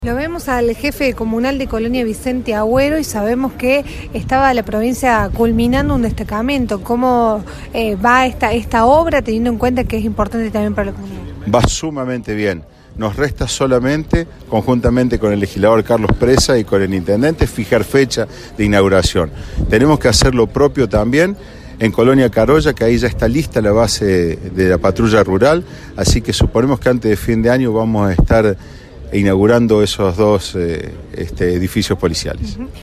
Lo vemos al jefe comunal de Colonia, Vicente Agüero, y sabemos que estaba la provincia culminando un destacamento. ¿Cómo va esta obra, teniendo en cuenta que es importante también para la comunidad? Va sumamente bien. Nos resta solamente, conjuntamente con el legislador Carlos Presa y con el intendente, fijar fecha de inauguración. Tenemos que hacer lo propio también en Colonia Carolla, que ahí ya está lista la base de la patrulla rural, así que suponemos que antes de fin de año vamos a estar inaugurando esos dos edificios policiales.